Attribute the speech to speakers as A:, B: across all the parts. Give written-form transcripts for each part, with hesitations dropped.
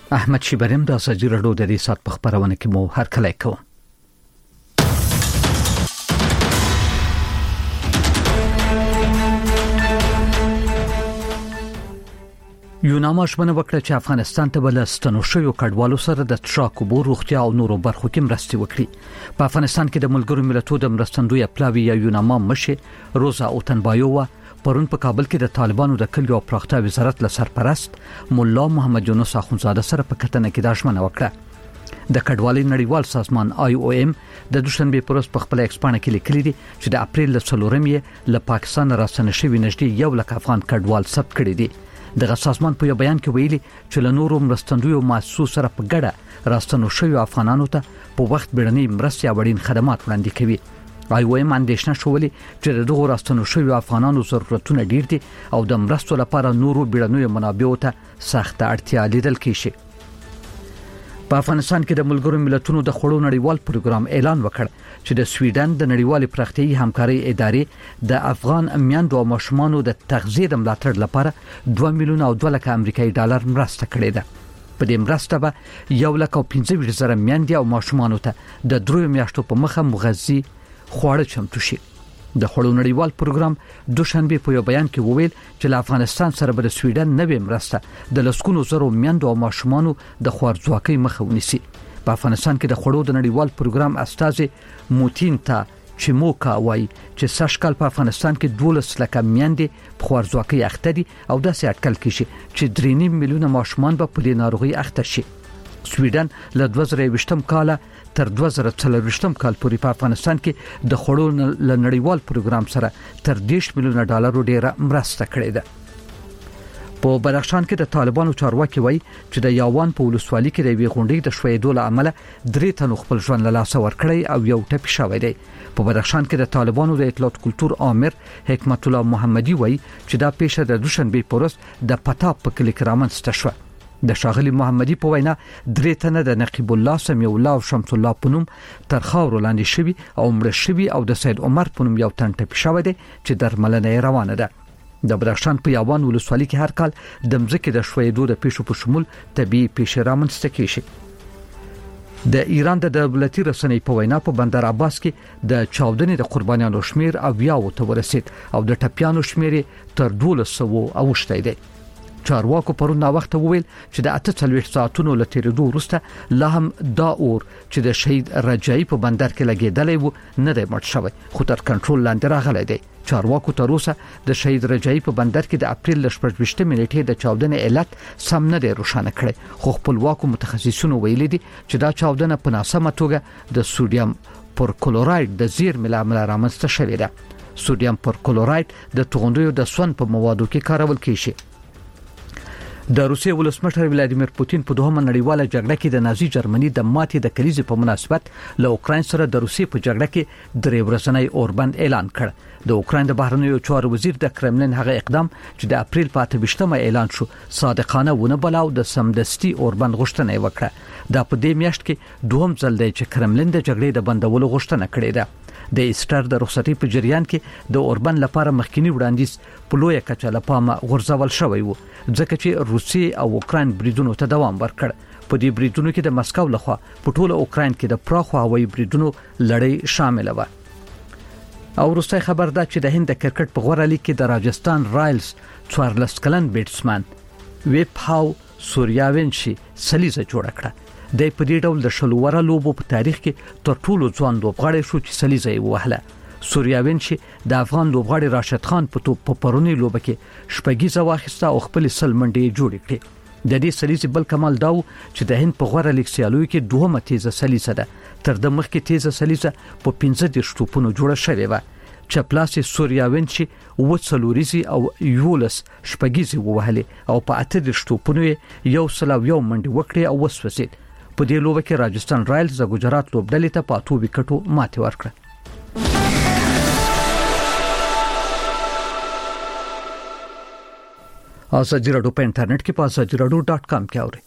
A: احمد شیبریم د ازادي رادیو د دې سات په خبرونه کې مو هر کله کوم. یوناما شمنه وکړه چې افغانستان ته بل ستنو شوی کډوالو سره د تراکوبو روغتیا او نورو برخو کې مرستې وکړي. په افغانستان کې د ملګرو ملتونو د مرستندوی پلاوی یا یوناما مشه روزا اوتنبایووا پرون په کابل کې د طالبانو د کلیو پراختیا وزارت له سرپرست مولا محمد یونس اخونزاده سره په کتنه کې د ژمنه وکړه. د کډوالۍ نړیوال سازمان IOM د دوشنبه پروس په خپل ایکسپانه کې لیکلي دي چې د اپریل له 4 له پاکستان راستنه شوی نږدې 1 لک افغان کډوال ثبت کړي دي. د سازمان په بیان کې ویلي چې له نورو مرستندوی مؤسسو سره په ګډه راستنو شوی افغانانو ته په وخت بیړني مرستې او اړین خدمات وړاندې کوي. IOM اندېښنه شولې چې دغه راستنو شوی افغانانو ضرورتونه ډیر دي او د مرستو لپاره نورو بیړنیو منابعو ته سخت اړتیا لیدل کیږي. په افغانستان کې د ملګرو ملتونو د خړو نړیوال پروګرام اعلان وکړ چې د سویډن د نړیوال پراختیایي همکاري ادارې د افغان میندو او ماشومانو د تغذیه د ملاتړ لپاره 2 میلیون او 2 لک امریکایي ډالر مرسته کړې ده. په دې مرسته به 1 لک او 15 زره میندې او ماشومانو ته د 3 میاشتو په مخه مغذي خواړه چمتو شي. د خړو نړیوال پروګرام دوشنبه په یو بیان کې وویل چې له افغانستان سره به د سویډن نوې مرسته د لسکونو زرو میندو او ماشومانو د خوارځواکۍ مخه ونیسي. په افغانستان کې د خړو د نړیوال پروګرام استاد موتینتا چموکا وایي چې سشکل په افغانستان کې 12 لک میندې په خوارځواکۍ اخته دي او داسې اټکل کیږي چې 3.5 میلیونه ماشومان به په دې ناروغي اخته شي. سویډن له 2020 کال تر 2024 کال پورې په افغانستان کې د خړو نړیوال پروګرام سره تر 10 میلیونه ډالر ډیره مرسته کړې ده. په بدخشان کې د طالبانو چارواکي وایي چې د یاوان په ولسوالۍ کې د وی غونډې د شویدو له امله 3 تنو خپل ژوند له لاسه ورکړی او یو ټپي شوی دی. په بدخشان کې د طالبانو د اطلاعات کلتور امر حکمت الله محمدي وایي چې دا پیښه د دوشنبه پروس د پتاب په کلی کې رامنځته شوه. د شاغلی محمدي په وینا 3 تنه د نقیب الله سمیع الله او شمس الله پونم تر خاور لاندې شوی او مړ شوی او د سید عمر پونم یو تن ټپي شوی دی چې درملنه روانه ده. د بدخشان په یاوان ولسوالۍ کې هر کال د مځکې د شویدو د پیښو په شمول طبي پیښې رامنځته کیږي. د ایران د دولتي رسنۍ په وینا په بندر عباس کې د چاودنې د قربانیانو شمیر او یاو ته ورسید او د ټپیانو شمیر تر 1200 اوښتی دی. چارواکو پرون نا وخت وویل چې د 48 ساعتونو له تیریدو وروسته لا هم دا اور چې د شهید رجایی په بندر کې لګیدلې وو نه دی مړ شوی خو تر کنټرول لاندې راغلی دی. چارواکو تر اوسه د شهید رجایی په بندر کې د اپریل 18 نیټې د چاودنې علت سم نه دی روښانه کړی خو خپلواکو متخصصینو ویلي دي چې دا چاودنه په ناسمه توګه د سوډیم پرکلوراید د زیرمې له امله رامنځته شوې ده. سوډیم پرکلوراید د توغندیو د سون په موادو کې کارول کیږي. د روسیې ولسمشر ولادیمیر پوتین په دوهمه نړیواله جګړه کې د نازي جرمني د ماتې د کلیزې په مناسبت له اوکراین سره د روسیې په جګړه کې 3 ورځنی اوربند اعلان کړ. د اوکراین د بهرنیو چارو وزیر د کرملین هغه اقدام چې د اپریل په 28مه اعلان شو صادقانه ونه بلاو د سمدستي اوربند غوښتنه وکړه. دا په دې میاشت کې دوهم ځل دی چې کرملین د جګړې د بندولو غوښتنه کړې ده. د ایسټر د رخصتۍ په جریان کې د اوربند لپاره مخکینی وړاندیز په لویه کچه له پامه غورځول شوی وو ځکه چې روسیې او اوکراین بریدونو ته دوام ورکړ. په دې بریدونو کې د مسکو لخوا په ټوله اوکراین کې د پراخو هوایي بریدونو لړۍ شامل و. او وروسته خبر ده چې د هند د کرکټ په غوړه لیګ کې د راجستان رایلز 14 کلن بیټسمن ویپ هاو سوریاونشي سلیزه جوړ کړه. د په دې ډول د شلوره لوبو په تاریخ کې تر ټولو ځوان لوبغاړی شو چې سلیزه یې وهله. سوریاونشي د افغان لوبغاړي راشد خان په توپ په پرونی لوبه کې شپږیزه واخیسته او خپل سلمنډي جوړ کړي. د دې سلیزې بل کمال داو چې د هند په غوړه لیګ سیالیو کې دوهمه تیزه سلیزه ده. تر د مخکې تیزه سلیزه په 15 ټوپونو جوړه شوې و. چپلاس سوریاونشي وڅلوريزي او یولس شپږیزي ووهلې او په 8 ټوپونو یو سلاویو منډي وکړي او وسوسید. په دې لوبه کې راجستان رایلز د ګجرات لوبډلې ته په 8 وکټو ماتې ورکړه. ازادي رادیو په انټرنیټ کې په azadiradio.com کې اورئ.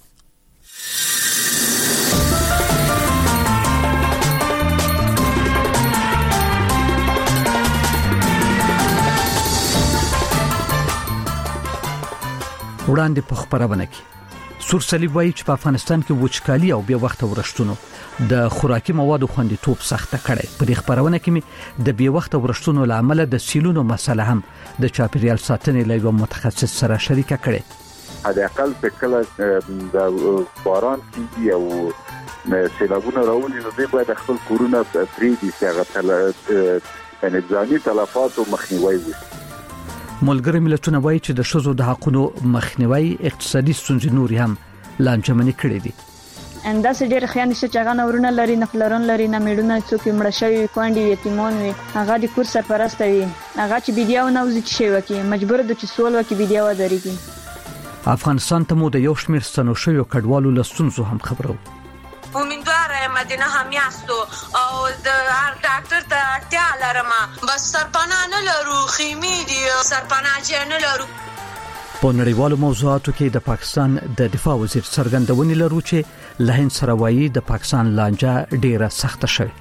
A: وړاندې په خبرونه کې سور صلیب وایي چې په افغانستان کې وچکالي او بې وخته ورښتونو د خوراکي موادو خوندیتوب سخته کړي. په دې خبرونه کې می د بې وخته ورښتونو لامل د سیلونو مسله هم د چاپیریال ساتنې له یو متخصص سره شریکه کړي.
B: د اقل په کله د باران کې او سیلابونه راولي نو دوی باید خپل کورونه پریږدي چې هغه انساني تلفات او مخنیوي وشي.
A: ملګری ملتونه وایي چې د ښځو د حقوقو مخنیوي اقتصادي ستونزې نور هم لانجمنې کړې دي.
C: انداسه ډېر خیانت چې هغه نورونه لري نه فلرون لري نه میډونه څوک مړ شوی کاندي یتیمون وي هغه د کور سرپرست وي هغه چې بيدیاو نه وځي چې وکي مجبور د چې سوال وکي بيدیاو درېږي.
A: افغانستان ته مو د یو شمېر ستنوشیو کډوالو لستونزو هم خبرو.
D: امیدواره مدینه هم یاستو او د هر ډاکټر ته اړتیا لرم بس سرپناه نه لرو خیمې دي سرپناه چې نه لرو.
A: په نړیوالو موضوعاتو کې د پاکستان د دفاع وزیر څرګندونې لرو چې له هند سره وایي د پاکستان لانجه ډیره سخته شوه.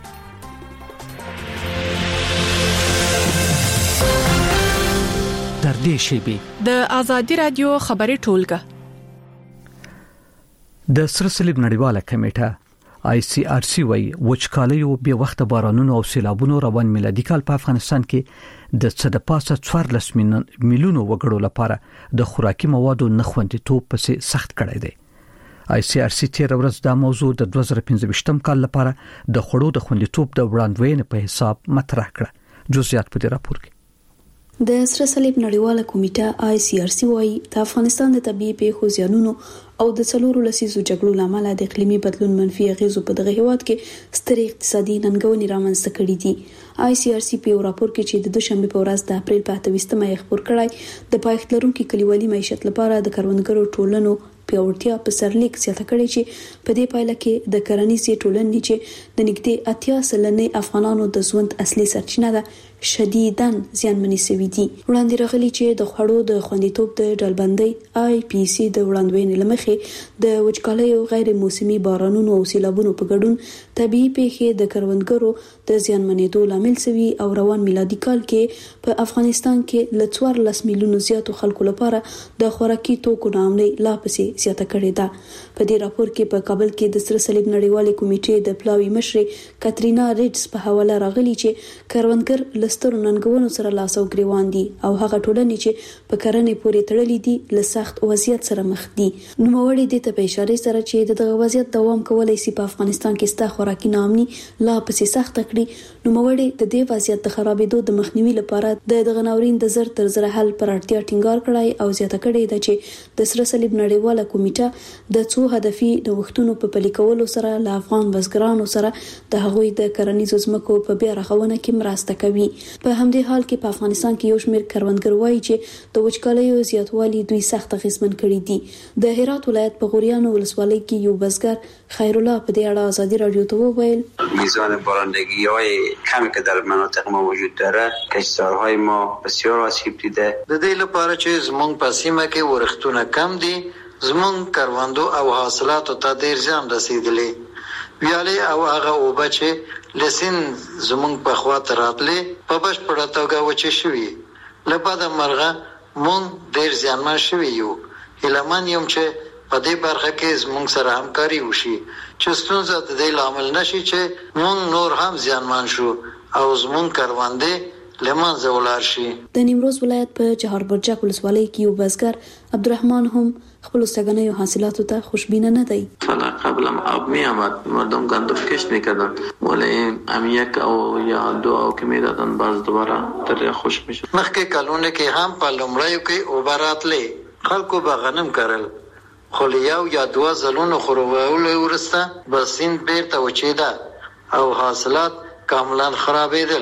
A: در دې شیبي
E: د ازادي رادیو خبري ټولګه
A: د سر صلیب نړیواله کمیټه ICRC وایي وچکالي او بې وخته بارانونو او سیلابونو روان میلادي کال په افغانستان کې د څه د پاسه 14 میلیونو وګړو لپاره د خوراکي موادو نخوندیتوب پسې سخت کړی دی. ICRC تیر ورځ دا موضوع د 2015 کال لپاره د خوړو د خوندیتوب د وړاندوینې په حساب مطرح کړه. جزئیات په دې راپور کې.
F: د سر صلیب نړیواله کمیټه ICRC وايي د افغانستان د طبيعي پیښو زیانونو او د څلورو لسیزو جګړو لامل د اقلیمي بدلون منفي اغیزو په دغه هیواد کې سترې اقتصادي ننګونې رامنځته کړې دي. ICRC په یو راپور کې چې د دوشنبه په ورځ د اپریل په 28مه خبر کړای د پایښت لرونکو کلیوالي معیشت لپاره د کروندګرو ټولنو پیاوړتیا په سرلیک زیاته کړې چې په دې پایله کې د کرنیزې ټولنې چې د نږدې 80% افغانانو د ژوند اصلي سرچینه ده شدیداً زیانمنې شوې دي. وړاندې راغلي چې د خوړو د خوندیتوب د ډلبندۍ IPC د وړاندوینې لمخې د وچکالۍ او غیر موسمي بارانونو او سیلابونو په ګډون طبيعي پیښې د کروندګرو د زیانمنېدو لامل شوي او روان میلادي کال کې په افغانستان کې ل 14 میلیونو زیاتو خلکو لپاره د خوراکي توکو نامنۍ لا پسې زیاته کړې ده. په دې راپور کې په کابل کې د سر صلیب نړیوالې کمیټې د پلاوی مشر کاترینا ریډز په حواله راغلي چې کروندګر لستر ننګونو سره لاس او ګریوان دي او هغه ټولنې چې په کرنې پورې تړلې دي له سخت وضعیت سره مخ دي. نوموړي د ته په اشاره سره چې دغه وضعیت دوام کولای شي په افغانستان کې ستا خوراکي نامنۍ لا پسې سخت کړي. نوموړي د دې وضعیت د خرابېدو د مخنیوي لپاره د غناورین د زر تر زر حل پر اړتیا ټینګار کړای او زیاته کړې ده چې د سر صلیب نړیواله کمیټه د څو هدفي نوښتونو په پلي کولو سره له افغان بزګرانو سره د هغوی د کرنیزو ځمکو په بیا رغونه کې مرسته کوي. په همدې حال کې په افغانستان کې یو شمېر کروندګر وایي چې د وچکالۍ زیاتوالی دوی سخت اغیزمن کړي دي. د هرات ولایت په غوریانو ولسوالۍ کې یو بزګر خیر الله په دې اړه ازادي رادیو ته وویل
G: میزان بارندگی‌های کمی که در مناطق ما وجود داره کشتزارهای ما بسیار آسیب دیده.
H: د دې لپاره چې زمونږ په سیمه کې ورښتونه کم دي زمونږ کروندو او حاصلاتو ته ډیر زیان رسیدلی ویالې او هغه اوبه چې لسین زمونږ په خواته راتلې په بشپړه توګه وچې شوي له بده مرغه مونږ ډیر زیانمن شوي یو. هیلهمن یم چې په دې برخه کې زمونږ سره همکاري وشي چې ستونزه د دې لامل نشي چې مونږ نور هم زیانمن شو او زمونږ کروندې لمنځه ولاړ شي.
F: د نیمروز ولایت په چهار برجک ولسوالۍ کې یو بزګر عبدالرحمن هم خپل سگانه حاصلاتو ته خوشبینه نه دی.
I: فلا قبلا آب می آمد مردم گندم کشت میکردن ولی هم یک او یا دو او که میدادن باز دوباره تر خوش میشد.
H: مخکې کلونه کې هم په لومړیو کې اوبه راتلې خلکو به غنم کرل خو یو یا دوه ځلونو خړوبولو وروسته به سیند بیرته وچېده او حاصلات کاملا خرابېدل.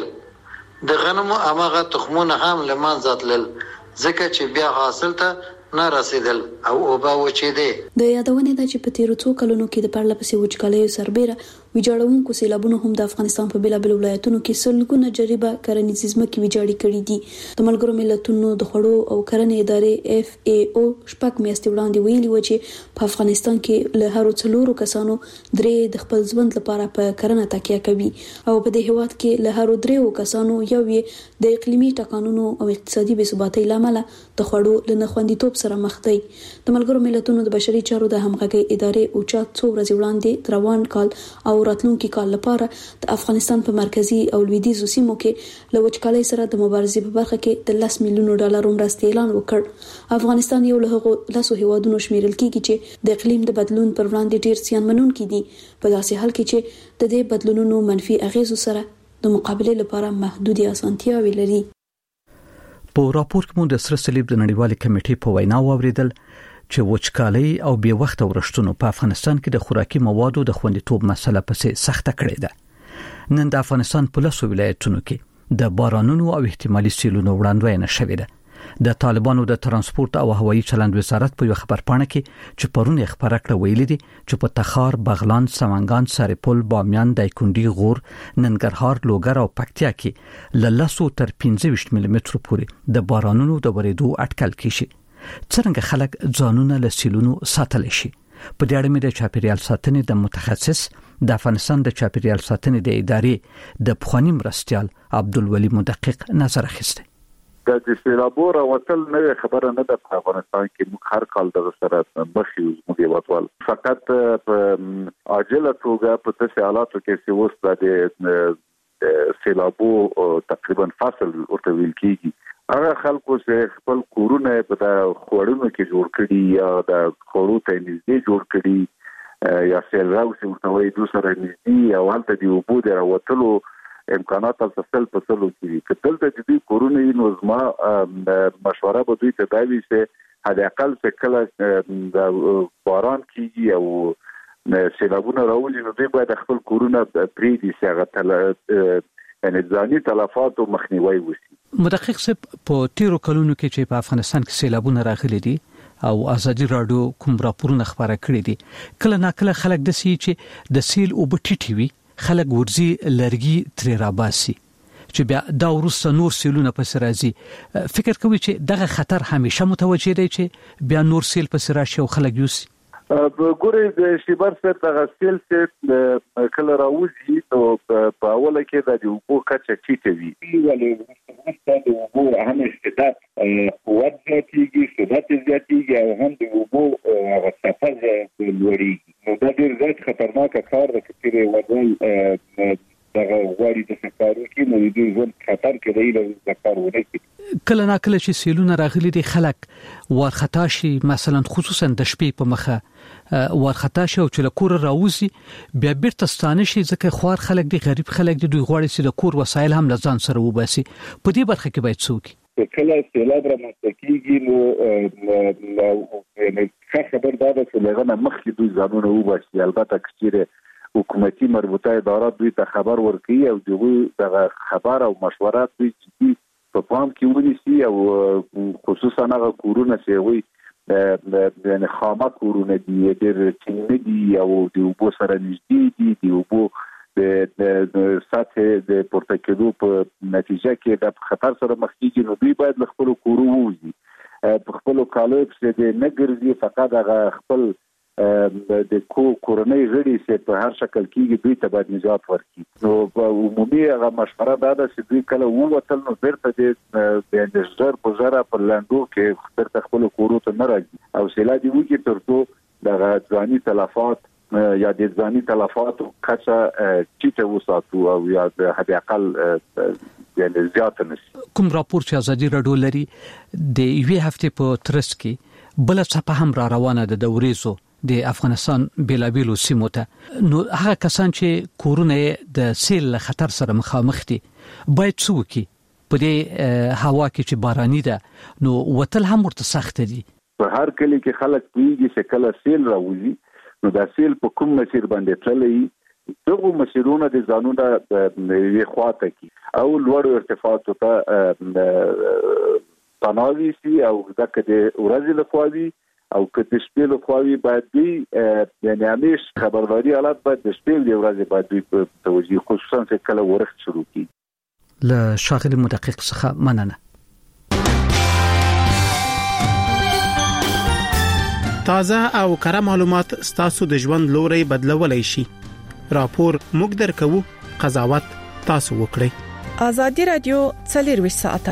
H: د غنمو هماغه تخمونه هم له منځه تلل ځکه چې بیا حاصل ته نه رسیدل او اوبه وچېدې.
F: د یادونې ده چې په تیرو څو کلونو کې د پرله پسې وچکالیو سربېره ویجاړونکو سیلابونو هم د افغانستان په بیلابل ولایتونو کې سلګونه جریبه کرنیز ځمکې ویجاړې کړې دي. د ملګرو ملتونو د خوړو او کرنې ادارې FAO شپږ میاشتې وړاندې ویلي و چې په افغانستان کې له هر 4 کسانو 3 د خپل ژوند لپاره په کرنه تکیه کوي او په دې هیواد کې له هر 3 کسانو یو د اقلیمي ټکانونو او اقتصادي بې ثباتۍ لامل د خوړو له نخوندیتوب سره مخ دی. د ملګرو ملتونو د بشري چارو د همغږۍ ادارې اوچا څو ورځې وړاندې روان کال او راتلونکي کال لپاره د افغانستان په مرکزی او لویدیځو سیمو کې له وچکالۍ سره د مبارزې په برخه کې د $10 میلیون مرستې اعلان وکړ. افغانستان یو له هغو 10 هیوادونو شمیرل کیږي چې د اقلیم د بدلون پر وړاندې ډیر زیانمنونکي دي، په داسې حال کې چې د دې بدلونونو منفي اغیزو سره د مقابله لپاره محدودي اسانتیاوې لري.
A: په راپور کې موږ د سره صلیب د نړیوالې کمیټې په وینا واوریدل چې وچکالۍ او بې وخت ورښتونو په افغانستان کې د خوراکي موادو د خوندیتوب مسله پسې سخته کړې ده. نن د افغانستان په 10 ولایتونو کې د بارانونو او احتمالي سیلونو وړاندوینه شوې ده. د طالبانو د ترانسپورت او هوایي چلند وزارت په یو خبرپاڼه کې چې پرون خبره کړه ویلي دي چې په تخار، بغلان، سمنګان، سرپل، بامیان، دایکنډي، غور، ننګرهار، لوګر او پکتیا کې له 10 تر 25 ملي متر پورې د بارانونو د ورېدو اټکل کیږي. څنګه خلک ځانونه له سیلونو ساتل شي؟ په دې اړه مې د چاپیریال ساتنې د متخصص د افغانستان د چاپیریال ساتنې د ادارې د پخوانی مرستیال عبدالولي مدقق نظر اخیسته.
B: د سیلابور او وتل نه خبره نه ده. په افغانستان کې موږ هر کال د سره مخ یو موږ وټول فقط په عاجله توګه په تاسو حالاتو کې چې اوس د سیلابو تقریبا فصل ورته ویل کیږي. هغه خلکو چې خپل کورونه په خوړونو کې جوړ کړي یا د خوړو ته نږدې جوړ کړي یا سیل راوځي ورته وایي د سره نږدې او هلته دی وبو د راوتلو امکانات تاسو په سلو کې کتل ته دې کورونه نو زما مشوره به دوی ته دی چې هدا اقل څه کله د باران کیږي او سیلابونه راولي نو دوی باید خپل کورونه پری دي څنګه یعنی ځاني تلفات او مخنیوي وشي.
A: مدقق صاحب په تیرو کلونو کې چې په افغانستان کې سیلابونه راغلي دي او ازادي رادیو کوم راپورونه خبره کړې دي کله ناکله خلک د سي چې د سیل او بټیټي وي خلک ورزي لرګي تر راباسي چې بیا دا ورسره نور سیلونه پس راځي. فکر کوي چې دغه خطر همیشه متوجه دی چې بیا نور سیل پس راشي او خلک یوسي؟
B: ګورې د شیبر سره تغسل چې کله راوځي نو په اوله کې د اوبو کچه ټیټه وي ولې د اوبو هم استعداد قوت زیاتېږي او هم د اوبو غصفه لوړېږي. نو دا ډېر زیات خطرناک کار دی چې ودل دغه غواړي د سفارو کې نو د ژوند خطر کې دی د کار ونه
A: کله ناکله چې سیلونه راغلي دي خلک ورخطا شي، مثلا خصوصا د شپې په مخه ورخطا شي او چې له کور راوځي بیا بیرته ستانه شي ځکه خوار خلک دي، غریب خلک دي، دوی غواړي چې د کور وسایل هم لزان سره وباسي. په دې برخه کې باید څوک
B: کله سیلاب را مستقیږي نو یعنی خبر دا ده چې لغه مخکې دوی ځانونه وباسي. البته کچېره حکومتي مربوطه ادارات دوی ته خبر ورکړي او دوی دغه خبر او مشورات دوی چې په پام کې ونیسي او خصوصا هغه کورونه چې وي د خامه کورونه دي ډېر ټینګ دي او د اوبو سره نږدې دي د اوبو د سطح د پورته کېدو په نتیجه کې د خطر سره مخ کېږي نو دوی باید خپل کورو ووځي په خپل کالو کې د نګرځي فقط هغه خپل د کورنۍ غړي چې په هر شکل کې دوی ته باید نجات ورکړي. نو عمومي هغه مشوره دا ده چې دوی کله ووتل نو بیرته د انجنیر په ځره په لاندو کې بیرته خپل کورو ته نه راځي او سیلاب دی وکړي ترڅو د ځاني تلفات یا د ځاني تلفات کچه چې وساتو او یا د حد اقل یعنی زیات نشي.
A: کوم راپور چې ازادي رادیو لري د یوې هفته په ترڅ کې بل څه هم را روانه ده د ورېزو د افغانستان بیلابیلو سیمو ته نو هغه کسان چې کورونه د سیل خطر سره مخامخ دي باید څوک په دې هوا کې چې باراني ده نو وتل هم ورته سخت دي.
B: په هر کلی کې خلک پیږي چې کله سیل راوځي نو دا سیل په کوم مسیر باندې تللی دغه مسیرونه د ځانونه یې خواته کی او لوړ ارتفاعات ته تناوي سي او ځکه د ورځې لخوا وي او که د شپې له خوا باید دوی یعنی همیش خبرداري حالت باید د شپې له ورځې باید دوی په توجیه خصوصا چې کله ورښت شروع کیږي.
A: له شاغل مدقق څخه مننه.
J: تازه او کره معلومات ستاسو د ژوند لوري بدلولای شي. راپور موږ درکو، قضاوت تاسو وکړئ.
E: آزادي رادیو 24 ساعته.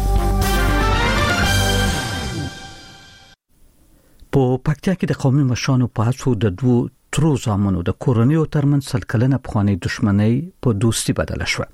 A: په پکتیا کې د قومي مشرانو په هڅو د دوه ترو زامنو د کورنیو ترمنځ سلکلنه پخوانی دښمنۍ په دوستي بدله شوه.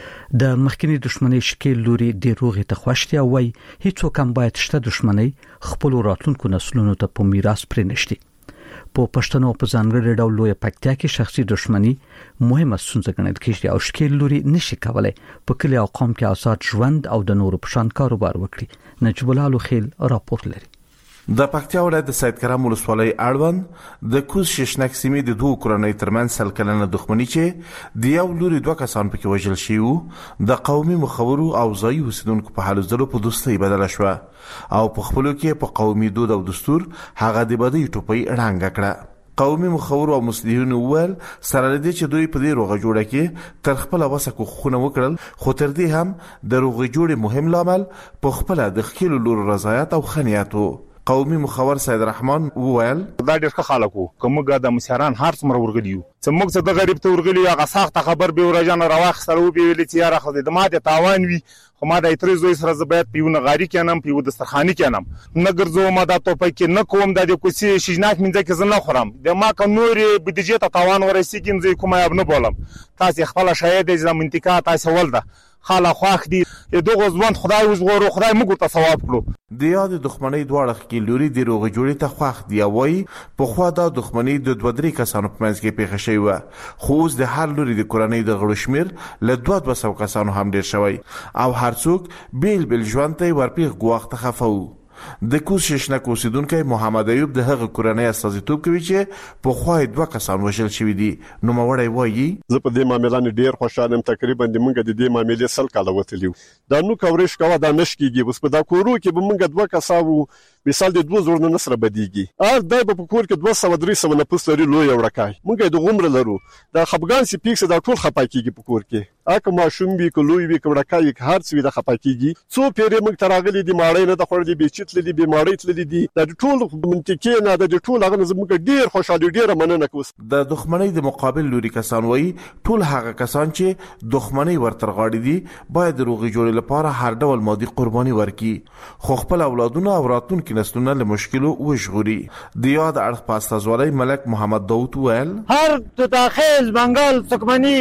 A: د مخکنی دښمنۍ شکل لوري د روغې ته خوشتي او وای هیڅوک هم باید شته دښمنۍ خپل راتلونکو نسلونو ته په میراث پرې نشي. په پښتنو په ځانګړي ډول لوی پکتیا کې شخصي دښمنۍ مهمه ستونزه ګڼل کېږي او شکل لوري نشي کولای په کلی او قوم کې آزاد ژوند او د نورو په شان کاروبار وکړي. نجیب الله لوخیل راپور لري.
K: د پکتیا ولایت د سید کرم ولسوالۍ اړوند د کوز ششنک سیمې د دوه کورنۍ ترمنځ سلکلنه دښمنۍ چې د یو لوري دوه کسان پکې وژل شوي د قومي مخورو او ځایي اوسیدونکو په هلو ځلو په دوستۍ بدله شوه او په خپلو کې په قومي دود او دستور هغه د بدۍ ټوپۍ ړنګه کړه. قومي مخور او مصلحین ول سره لدی چې دوی په دې روغه جوړه کې تر خپل وسه کوخونه وکړل، خو تر دې هم د روغه جوړې مهم لامل په خپل د خپل لور رضایت او خنیاتو. قومي مخور سید رحمان وویل
L: دا ډېر ښه خلک وو، کومه د مسیاران هر څومره ورغلیو چې موږ څه د غریب ته ورغلیو هغه سخت خبر به ورجانه راوخسل او به ویل چې یاره خو د ماده تاوان وي، خو ما د اترې زوی سره زبېت پیونه غاری کېنم پیو د سرخاني کېنم نه ګرځو ما د توپای کې نه کوم د کوسي شجناک منځ کې زنه خورم د ما ک نور بودیجه ته تاوان ورسېږي زه کومه اب نه بولم تاسو خپل شاید د منطقه تاسو ولده خاله خوښ دي دغه ځوان خدای وزغورو خدای موږ ته ثواب کړو.
K: د یاد دښمنۍ دواړه کې لوري د روغ جوړې ته خوښ دی وای په خوا د دښمنۍ د 2-3 کسانو په منځ کې پیښه شوی و، خو اوس د هر لوري د کورنۍ د غړو شمیر له 200 کسانو هم ډیر شوی او هر څوک بیل ژوند ته ورپیغ غواخ ته خفاو. د کوز ششنک اوسیدونکو محمد ایوب د هغه کورنۍ استازیتوب کوي چې په خوای 2 کسان وژل شوی دي. نو مړی وایي
M: زه په دې معاملې ډیر خوشاله یم، تقریبا د مونږ د دې معاملې سل کاله وتلیو دا نو کورش کوا دا نشکیږي بس په دا کورو کې به مونږ 2 کسانو مثال د 2 زور نه سره بدیږي دا په کور کې 200-300 نفس لري لوی وړکای مونږ د غمر لرو دا خپګان سي پیکس دا ټول خپاکیږي په کور کې اګه ماشوم بي کلوي بي وړکای هر څه د خپاکیږي څو پیری مونږ تراغلي دي ماړې نه د خورلې بي چتلې دي بیماری تللې دي دا ټول منطقي نه د ټول هغه زموږ ډیر خوشاله ډیر مننه کوم.
K: د دښمنۍ د مقابل لوري کسان وایي ټول هغه کسان چې دښمنۍ ورتر غاړي دي باید روغي جوړې لپاره هر ډول مادي قرباني ورکړي، خو خپل اولادونه او راتلونکي نسلونه له مشکلو وژغوري. د یاد اړخ پاستازوالۍ ملک محمد داوود ویل
N: هر داخل بنگال سکمنی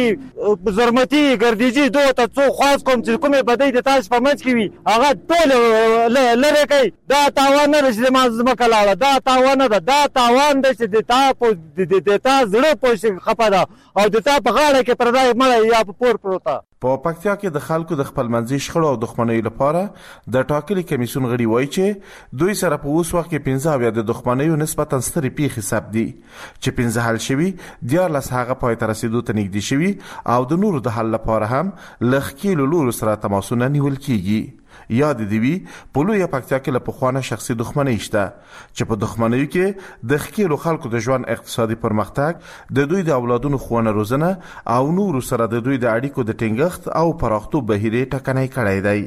N: زرمتی ګردیجی دوه ته څو خاص کوم چې کومه بدای د تاسو په منځ کې وي هغه ټول لره کوي دا تاوان نه رسېد ما زما کلاله دا تاوان ده دا تاوان ده چې د تا زړه پوښ خپه ده او د تا په غاړه کې پردای مړ یا په پور پروت.
K: په پکتیا کې د خلکو د خپل منځي شخړو او دښمنۍ لپاره د ټاکلي کمیسیون غړي وایي چې دوی سره په اوس وخت کې 15 د دښمنۍ نسبتا ستري پیښې حساب دي چې 15 حل شوي 14 هغه پای ته رسیدو ته نږدې شوي او د نورو د حل لپاره هم لخکیلو لورو سره تماسونه نیول کیږي. یاد دی وی په لوی پکتیا کې له پخوانه شخصي دښمنۍ شته چې په دښمنۍ کې د خکیلو خلکو د ژوند اقتصادي پرمختګ د دوی د اولادونو خوانه روزنه او نورو سره د دوی د اړیکو د ټینګښت او پراختو بهیره ټکنۍ کړای دی.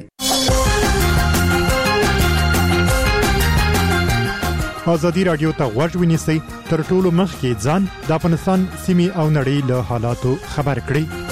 O: آزادی رادیو ته غوږ ونیسئ تر ټولو مخکې ځان د افغانستان سیمې او نړۍ له حالاتو خبر کړئ.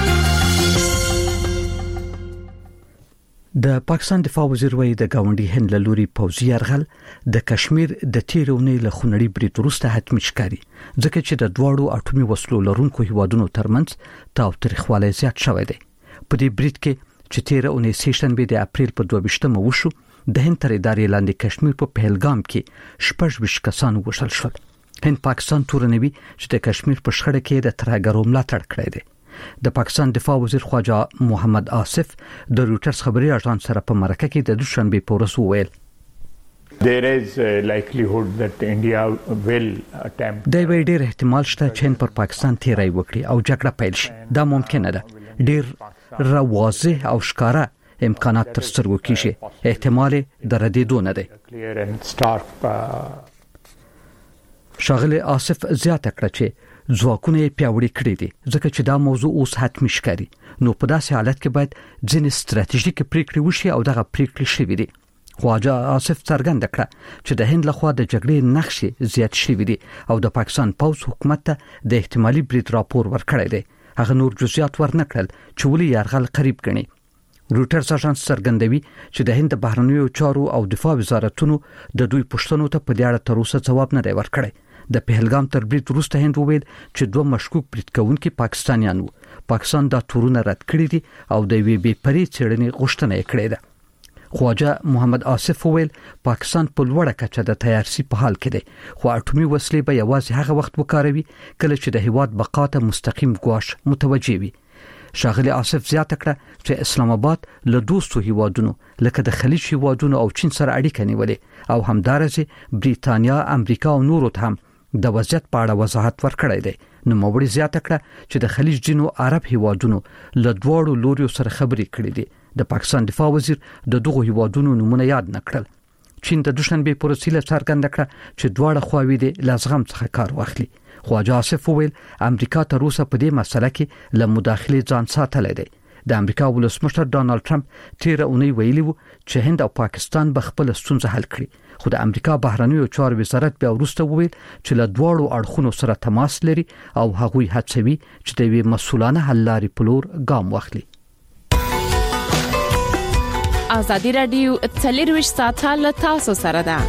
A: د پاکستان دفاع وزیر وایي د گاونډي هند له لوري پوځي یرغل د کشمیر د تیرونې له خونړي برید وروسته حتمي ښکاري ځکه چې د دواړو اټومي وسلو لرونکو هیوادونو ترمنځ تاوتریخوالی زیات شوی دی. په دې برید کې چې تیرونې سیشنبه د اپریل په 22 وشو د هند تر ادارې لاندې کشمیر په پهلګام کې 26 کسان وژل شول. هند پاکستان تورنوي چې د کشمیر په شخړه کې د ترهګرو ملاتړ کړی دی. د پاکستان دفاع وزیر خواجه محمد آصف د رويټرز خبري اژانس سره په مرکه کې د دوشنبه په ورځ وویل
P: There is a likelihood that India will attempt.
A: دا وی ډیر احتمال شته چې پر پاکستان تیری وکړي او جګړه پیل شي. دا ممکن ده. ډیر واضح او ښکارا امکانات تر سترګو کیږي احتمال د ردیدو نه دی. شاغلی آصف زیاته کړه چې ځواکونه پیاوړي کړي دي ځکه چې دا موضوع اوس حتمي ښکاري، نو په داسې حالت کې باید ځینې ستراتیژیکې پریکړې وشي او دغه پریکړې شوي دي. خواجه آصف څرګنده کړه چې د هند لخوا د جګړې نقشې زیات شوي دي او د پاکستان پوځ حکومت ته د احتمالي برید راپور ورکړی دی. هغه نور جزئیات ورنکړل چې ولې یرغل قریب ګڼي. روټرز اژانس څرګندوي چې د هند بهرنیو چارو او دفاع وزارتونو د دوی پوښتنو ته په دې اړه تر اوسه ځواب نه دی ورکړی. د پهلګام تر برید وروسته هند وویل چې دوه مشکوک برید کوونکي پاکستانیان وو. پاکستان دا تورونه رد کړی دي او د وی بي پرې څېړنې غوښتنه یې کړې ده. خواجه محمد آصف وویل پاکستان په لوړه کچه د تیارسي په حال کې دی، خو اټومي وسلې به یوازې هغه وخت وکاروي کله چې د هیواد بقا ته مستقیم ګواښ متوجه وي. شاغلی آصف زیاته کړه چې اسلام آباد له دوستو هیوادونو لکه د خلیج هیوادونو او چین سره اړیکې نیولې او همدارسه بریتانیا، امریکا او نورو ته هم د وضعیت په اړه وضاحت ورکړی دی. نو موري زیاته کړه چې د خلیج جنو عرب هیوادونو له دواړو لوريو سره خبرې کړې دي. د پاکستان دفاع وزیر د دغو هیوادونو نمونه یاد نکړل. چین د دوشنبه پر وسیله څرګنده کړه چې دواړه خواوې د لازغم څخه کار واخلي. خواجه آصف وویل امریکا تر اوسه په دې مسله کې له مداخلې ځان ساتلی دی. د امریکا ولسمشر ډانلډ ټرمپ تیر اونۍ ویلي وو چې هند او پاکستان به خپل ستونزې حل کړي، خو د امریکا بهرنیو چارو وزارت بیا وروسته وویل چې له دواړو اړخونو سره تماس لري او هغوی هڅوي چې د یوې مسؤلانه حل لارې په لور ګام واخلي.
E: ازادي راډیو 24 ساعته له تاسو سره ده.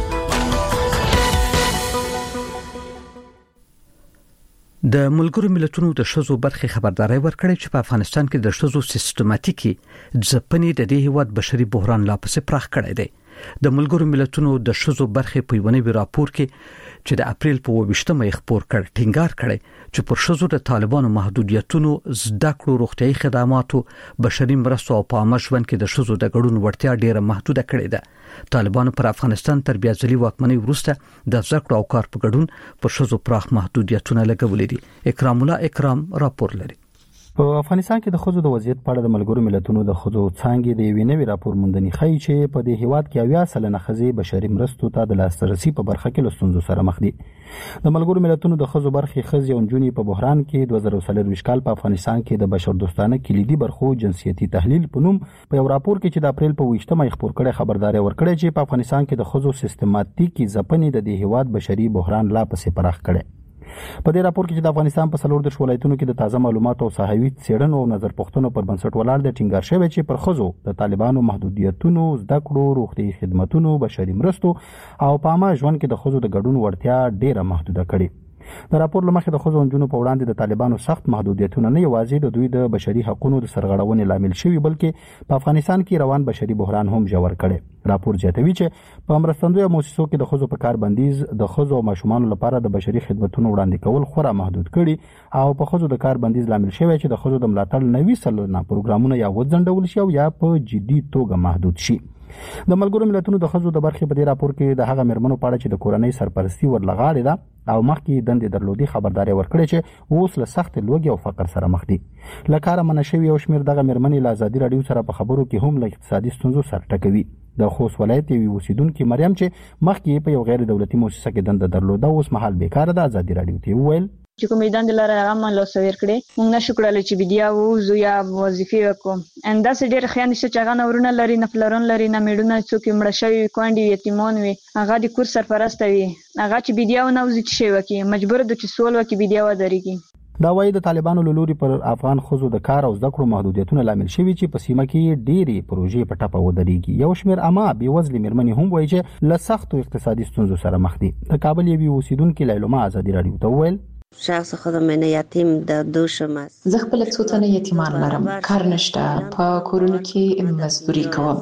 A: د ملګرو ملتونو د شذو برخي خبرداري ورکړې چې په افغانستان کې د شذو سیستماتیکي ځپنې د دې هیواد بشري بحران لا پسې پراخ کړی دی. د ملګرو ملتونو د شذو برخي په یونی راپور کې چې د اپریل په 28مه خبر کړ ټینګار کړي چې پر شذو د طالبانو محدودیتونو، زده کړو، روغتيایي خدماتو، بشري مرستو او په عامه ژوند کې د شذو د ګډون وړتیا ډیره محدوده کړې ده. طالبانو پر افغانستان تر بیا ځلي واکمنۍ وروسته د زده کړو او کار په ګډون پر شذو پراخ محدودیتونه لګولې دي. اکرام الله اکرام راپور لري.
Q: په افغانستان کې د خځو د وضعیت په اړه د ملګرو ملتونو د خځو څانګې د یوې نوې راپور موندنې ښیي چې په دې هیواد کې 80% ښځې بشري مرستو ته د لاسرسي په برخه کې له ستونزو سره مخ دي. د ملګرو ملتونو د خځو برخې ښځې او نجونې په بحران کې 2024 کال په افغانستان کې د بشردوستانه کلیدي برخو جنسیتي تحلیل په نوم په یو راپور کې چې د اپریل په 28مه خبر کړي خبرداري ورکړي چې په افغانستان کې د خځو سیستماتیکي ځپنې د دې هیواد بشري بحران لا پسې پراخ کړي. په دې راپور کې چې د افغانستان په 14 ولایتونو کې د تازه معلوماتو او صحوي څېړنو او نظر پوښتنو پر بنسټ ولاړ د ټینګار شوی چې پر خځو د طالبانو محدودیتونو، زده کړو، روغتيایي خدماتو، بشري مرستو او په عامه ژوند کې د خځو د ګډون وړتیا ډیره محدوده کړي. د راپور لمخې د خځو او نجونو په وړاندې د طالبانو سخت محدودیتونه نه یوازې د دوی د بشري حقوقو د سرغړونې لامل شوي بلکې په افغانستان کې روان بشري بحران هم ژور کړي. راپور زیاتوي چې په مرستندویه مؤسسو کې د خځو په کار بندیز د خځو او ماشومانو لپاره د بشري خدماتو وړاندې کول خورا محدود کړي او په خځو د کار بندیز لامل شوی چې د خځو د ملاتړ نوي سلنه پروګرامونه یا وځنډول شي او یا په جدي توګه محدود شي. د ملګرو ملتونو د خځو د برخې په دې راپور کې د هغه مرمنو په اړه چې د کورنۍ سرپرستی ورلغاړې ده او مخکې دندې درلودي خبرداري ورکړي چې اوس له سخت لوږې او فقر سره مخ دي. لکه منشوي او شمیر دغه مرمنې له ازادي راډیو سره په خبرو کې هم له اقتصادي ستونزو سره ټکوي. د خوست ولایت یوې اوسیدونکو مریم چې مخکې په یو غیر دولتي مؤسسه کې دنده درلوده اوس مهال بیکاره ده ازادي راډیو ته وویل
C: چې کومې دندې لاره هغه مال سویر کړي موږ نشو کولای چې بیا وځو یا وظیفې وکړو. انده سې ډېر خیان چې هغه نورونه لري نه فلرون لري نه میډونه څوک مړ شوی کاندي یتیمان وي هغه د کور سرپرست وي هغه چې بیا نه وځي چې وکي مجبور د چې سوال وکي بیا ودرېږي.
Q: دا وایي د طالبانو له لوري پر افغان خځو د کار او زده کړو محدودیتونه لامل شوي چې په سیمه کې ډېری پروژې په ټپه ودرېږي. یو شمېر عامه بېوزلې مېرمنې هم وایي چې له سختو اقتصادي ستونزو سره مخ دي. د کابل یوې اوسیدونکې لیلما ازادي راډیو ته وویل
R: شخص خودم من یتیم در دوشم است.
S: زه خپل څو تنه یتیمان لرم، کار نشته، په کورونو کې مزدوري کوم.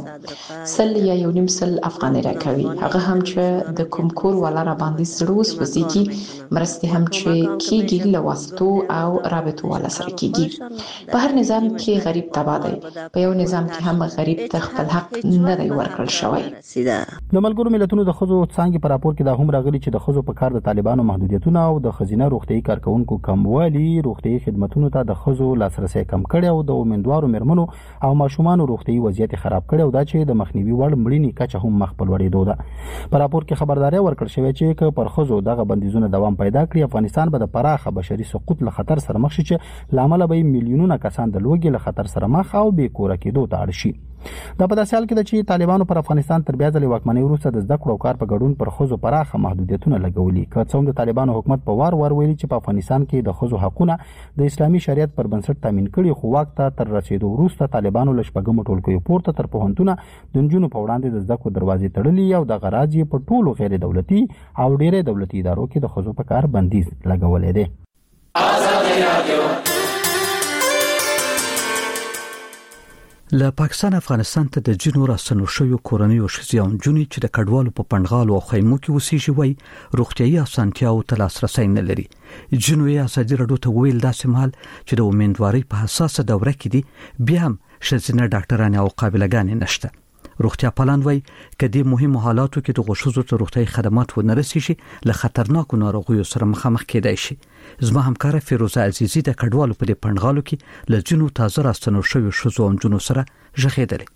S: سل یا یو نیم سل افغانۍ راکوي. هغه هم چې د کوم کور ولا را باندې سروس وسیږي، مرستې هم چې کیږي له واسطو او رابطو ولا سره کیږي. په هر نظام کې غریب تباه دی، په یو نظام کې هم غریب ته خپل حق نه دی ورکړل شوی.
Q: د ملګرو ملتونو د خځو څانګې په راپور کې دا هم راغلي چې د خځو په کار د طالبانو محدودیتونه او د خزینه روغتي روغتيایي کارکونکو کموالي روغتيایي خدماتو ته د خزو لاسرسي کم کړي او د امیندوارو مرمنو او ماشومان روغتيایي وضعیت خراب کړي او دا چې د مخنیوي وړ مړینی کچه هم مخ په لوړېدو ده. په راپور کې خبرداري ورکړل شوې چې پر خزو دغه بندیزونه دوام پیدا کړي افغانستان به د پراخه بشري سقوط له خطر سره مخ شي چې لامل به میلیونونه کسان د لوګي له خطر سره مخ او بې کوره کېدو ته اړ شي. دا په داسې حال کې چې طالبانو پر افغانستان تر بیا ځلې واکمنۍ وروسته د زده کړو او کار په ګډون پر خزو پراخه محدودیتونه لګولي. که څوم د طالبانو حکومت په وار ویلي چې په افغانستان کې د خزو حقونه د اسلامي شریعت پر بنسټ تامین کړي خو وخت تر رسیدو وروسته طالبانو له شپږم ټولګیو پورته تر پوهنتونه د نجونو په وړاندې د زده کړو دروازې تړلې او د غراض په ټولو غیر دولتي او ډېرې دولتي ادارو کې د خزو په کار بندیز لګولې ده.
A: له پاکستان افغانستان ته د جنو راستنو شوی کورنۍ او شخصیان جونی چې د کډوالو په پندغالو او خیمو کې وسیږي وای روغتيایي اسانتیاو ته لاسرسي نه لري. جنوي ازادي رادیو ته ویل داسې مال چې د امیندوارۍ په حساسه دوره کې دي بیا هم شزینه ډاکټرانه او قابلګان نشته. روغتیا پالان وای کدي مهمه حالاتو کې د غوښزو ته روغتيایي خدمات و نه رسیږي له خطرناکو ناروغیو سره مخامخ کېدای شي. زما همکار فیروزه عزیزی د کډوالو په دې پندغالو کې له جنو تازه راستنو شوی شزو او جنو سره ژغېدلې.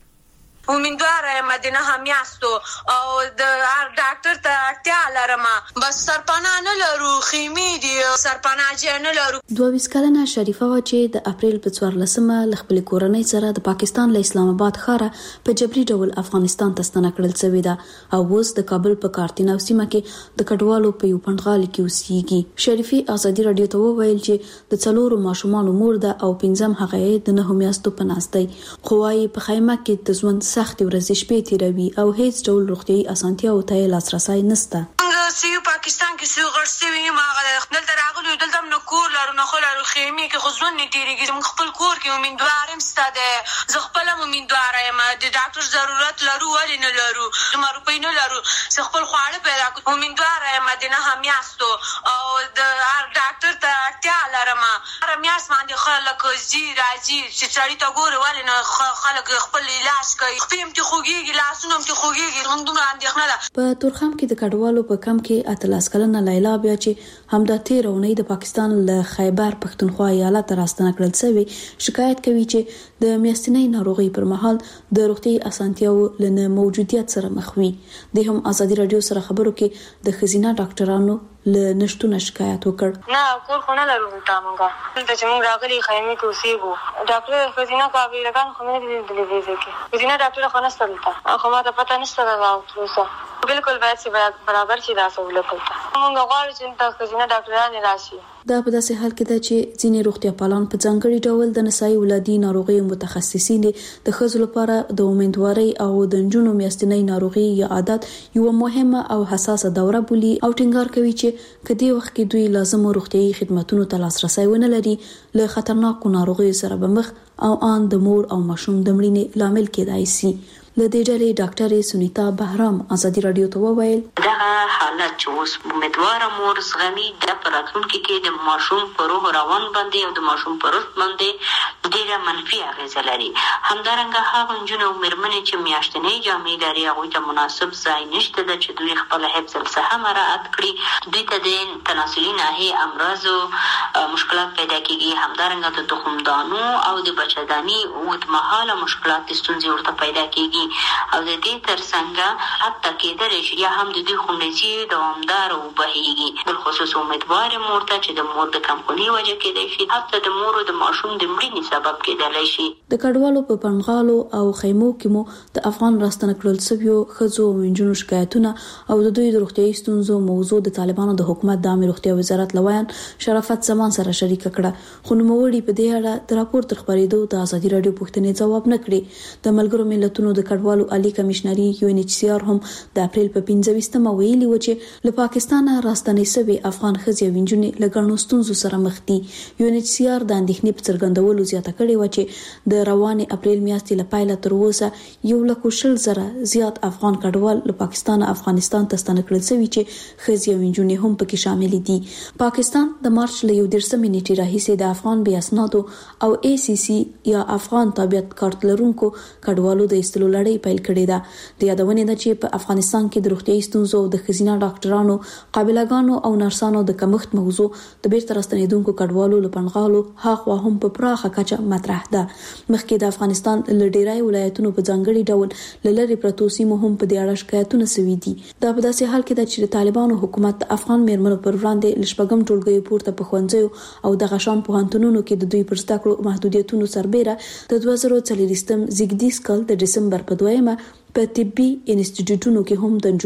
D: امیدواره مدینه هم یاستو او د هر ډاکټر ته اړتیا لرم بس سرپناه نه لرو خیمې دي سرپناه نه لرو.
F: 22 کلنه شریفه وا چې د اپریل په 14مه ل خپل کورنۍ سره د پاکستان له اسلام آباد ښار په جبري ډول افغانستان ته ستنه کړل شوې ده او اوس د کابل په کارتیناو سیمه کې د کډوالو په یو پندغال کې اوسېږي. شریفي ازادي رادیو ته وویل چې د څلورو ماشومان مور ده او 15 هغه د 9 میاشتو په ناستي خوای په خیمه کې د ژوند سخت ورځې شپې تیروي او هیڅ ډول روغتيایي اسانتیاو ته لاسرسي نشته.
D: سیو پاکستان کې سیو غړسوي ما غل دراغلو دلته نو کور لرو نه خلارو خیمه کې خزون نه تیریږي موږ خپل کور کې امیدوارم ستاده زه خپل امیدوار یم د ډاکټر ضرورت لرو ولې نه لرو د روپۍ نه لرو زه خپل خواړه پیدا کوم امیدوار یم مدینه هم یاستو او د هر ډاکټر ته اړتیا لرم هر میاس باندې خلک زی راځي چې چاري ته ګوره ولې نه خلک خپل علاج کوي خپل ته خوږیږي لاسونه ته خوږیږي موږ دومره اندېښنه ده.
F: په تورخم کې د کډوالو په کم کې اتلاس کلنه لیلا بیا چې همدا 13 اونۍ د پاکستان له خیبر پښتونخوا ایالت راستنه کړل شوی شکایت کوي چې د میاشتنۍ ناروغي پر مهال د روغتي اسانتیاو لنه موجودیت سره مخ وي. د هم ازادي رادیو سره خبرو کې د خزینه ډاکټرانو له نشټونه شکایت وکړ.
T: نه کور خو نه لرو تامنګه دلته چې موږ راغلي خیمه کې اوسېږو ډاکټر خزینه کوي لکه خو نه دي دلې کې خزینه ډاکټر خو نه ستلته خو ما ته پته نشته دا اوسه بالکل باید چې برابر شي دا سہولت ته موږ غواړو چې د خزینه ډاکټرانو راشي.
F: دا په داسې حال کې ده چې ځینې روغتیا پالان په ځانګړي ډول د نسایي ولادي ناروغیو متخصصین د ښځو لپاره د امیندوارۍ او د نجونو میاشتنۍ ناروغي یا عادت یو مهمه او حساسه دوره بولي او ټینګار کوي چې کدي وخت کې دوی لازم روغتيایي خدماتو ته لاسرسي ونه لري له خطرناکو ناروغیو سره به مخ او ان د مور او ماشوم د مړینې لامل کېدای شي. لدې ډلې ډاکټر سنیتا بهرام ازادي رادیو ته وویل
U: دا حالت چې اوس امیدوار مور زغمي د پراتونکو کې د ماشوم پر روح روان باندې او د ماشوم پر روح باندې ډېره منفي اغیزه لري. همدارنګه هغه نجونې او مېرمنې چې میاشتنۍ جامې لري هغوی ته مناسب ځای نشته ده چې دوی خپل حفظ الصحه مراعات کړي. دوی ته د تناسلي ناحیې امراضو مشکلات پیدا کېږي. همدارنګه د تخمدانو او د بچه‌دانۍ اوږدمهاله مشکلات ستونزې ورته پیدا کېږي او د دې ترڅنګ حتی کېدلی شي یا هم د دوی خونریزي دوامداره وبهیږي بالخصوص امیدوار مور ته چې د مور د کمخوني وجه کېدای شي حتی د مور او د ماشوم د مړینې سبب کېدلی شي.
F: د کډوالو په پنغالو او خیمو کې مو د افغان راستنه کړل شویو ښځو او نجونو شکایتونه او د دوی د روغتیایي ستونزو موضوع د طالبانو د حکومت د عامه روغتیا وزارت لویان شرافت زمان سره شریک کړه خو نوموړي په دې اړه د راپور تر خبرېدو د ازادي رادیو پوښتنې ځواب نه کړی. د ملګرو ملتونو د کډوالو عالی کمشنري UNHCR هم د اپریل په 15مه ویلي و چې له پاکستان راستنې شوی افغان ښځې او نجونې له ګڼو ستونزو سره مخ دي. UNHCR د اندېښنې په څرګندولو زیاته کړې و چې د روانې اپریل میاشتې له پیله تر اوسه 1,40,000 زیات افغان کډوال له پاکستان افغانستان ته ستنه کړل شوي چې ښځې او نجونې هم پکې شامل دي. پاکستان د مارچ له 13 نیټې راهیسې د افغان بې اسنادو او ACC یا افغان تابعیت کارت لرونکو کډوالو د ایستلو لړۍ پیل کړې ده. د یادونې ده چې په افغانستان کې د روغتیايي ستونزو او د ښځینه ډاکټرانو، قابلګانو او نرسانو د کمښت موضوع د بیرته راستنېدونکو کډوالو لپاره هاخوا هم په پراخه کچه مطرح ده. مخکې د افغانستان له ډیری ولایتونو په ځانګړي ډول لری پروتو سیمو هم په دې اړه شکایتونه سوي دي. دا په داسې حال کې ده چې طالبانو حکومت افغان میرمنو پر وړاندې لشپږم ټولګي پورته په ښوونځیو او د غشان پوهنتونونو کې د دوی پر زده کړو محدودیتونو سربېره د 2040 زیږدیز کال د دسمبر په 2 په طبي انسټیټیوټونو کې هم د